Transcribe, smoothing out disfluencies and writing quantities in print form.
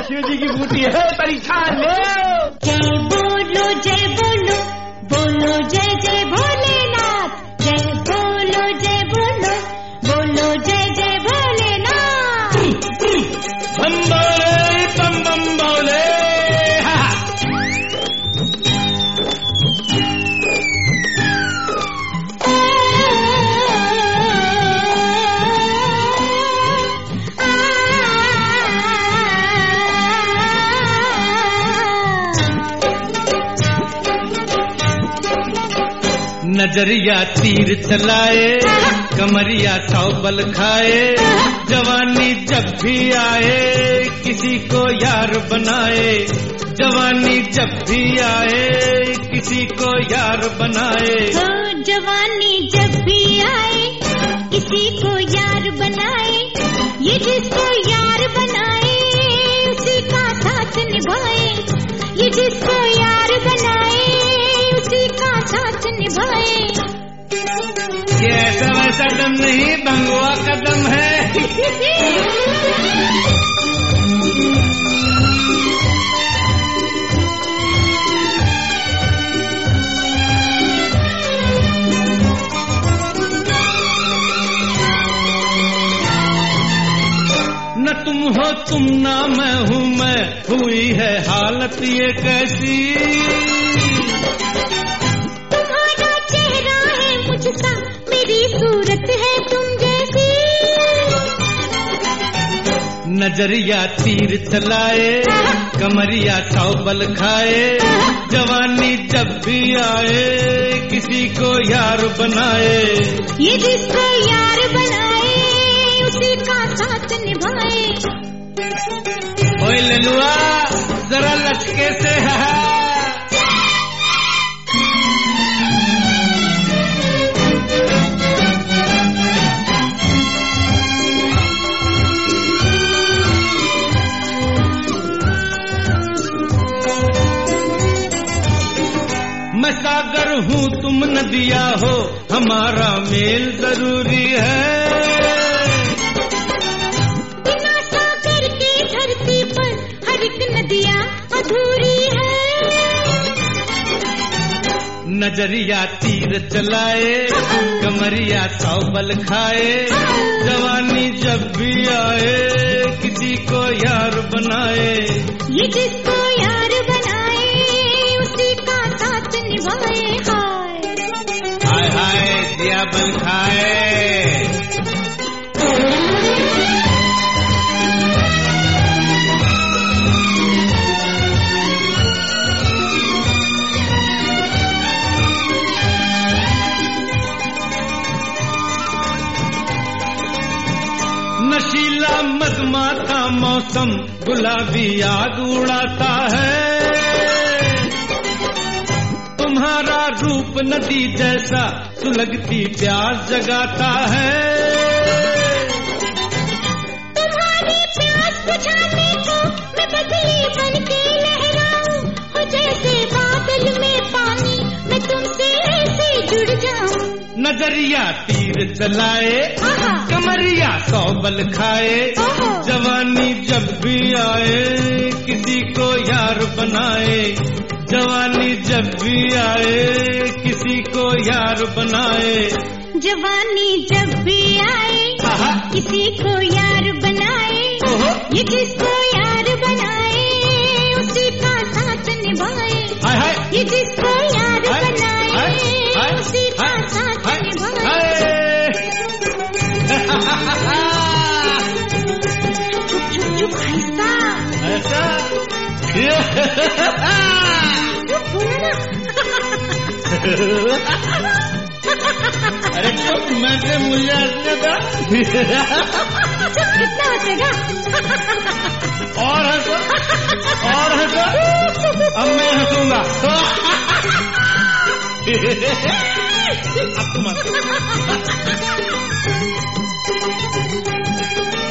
शिव जी की बूटी है, परीक्षा ले। जय बोलो बोलो जय जय भोलेनाथ। जय बोलो बोलो जय जय भोलेनाथ। बम बोले बम बम बोले। नजरिया तीर चलाए, कमरिया 100 बल खाए, जवानी जब भी आए किसी को यार बनाए। जवानी जब भी आए किसी को यार बनाए। जवानी जब भी आए किसी को यार बनाए। ये जिसको यार बनाए उसी का साथ निभाए। ये जिसको यार बनाए उसी का साथ निभाए। ये ऐसा वैसा दम नहीं, भंगुआ का दम है। न तुम हो तुम ना मैं हूँ मैं, हुई है हालत ये कैसी। तुम्हारा चेहरा है मुझसा, मेरी सूरत है तुम जैसी। नजरिया तीर चलाए, कमरिया 100 बल खाए, जवानी जब भी आए किसी को यार बनाए। ये जिसको यार बनाए उसी का साथ निभाए। ओए ललुआ जरा लचके से है। मैं सागर हूँ तुम नदिया हो, हमारा मेल जरूरी है। बिना सागर के धरती पर हर एक नदियाँ अधूरी है। नजरिया तीर चलाए, कमरिया 100 बल खाए, जवानी जब भी आए किसी को यार बनाए। ये जिसको यार बनाए उसी का साथ निभाए। हाय हाय दिया बल खाए। नशीला मदमाता मौसम गुलाबी आग उड़ाता है। तुम्हारा रूप नदी जैसा सुलगती प्यास जगाता है। तुम्हारी प्यास बुझाने को मैं बदली बन के लहराऊं। हो जैसे बादल में पानी मैं तुमसे ऐसे जुड़ जाऊं। नजरिया तीर चलाए, कमरिया 100 बल खाए, जवानी जब भी आए किसी को यार बनाए। जवानी जब भी आए किसी को यार बनाए। जवानी जब भी आए किसी को यार बनाए। ये जिसको यार बनाए उसी का साथ निभाए। ये जिसको यार बनाए उसी का साथ निभाए। चुप चुप आहिस्ता। ऐसा अरे चुप, मैं से मुझे हंसने था। कितना हंसेगा? और हंसो और हंसो, अब मैं हंसूंगा। अब तुम हंसो।